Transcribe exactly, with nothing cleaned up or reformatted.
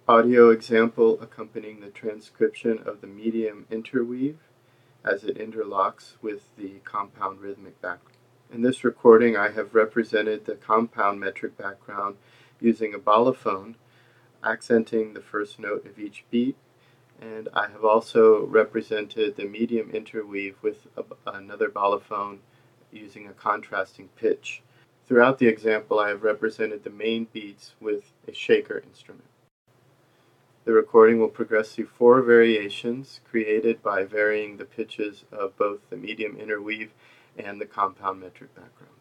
audio example accompanying the transcription of the medium interweave as it interlocks with the compound rhythmic background. In this recording, I have represented the compound metric background using a balafon, accenting the first note of each beat, and I have also represented the medium interweave with a, another balafon using a contrasting pitch. Throughout the example, I have represented the main beats with a shaker instrument. The recording will progress through four variations created by varying the pitches of both the medium interweave and the compound metric background.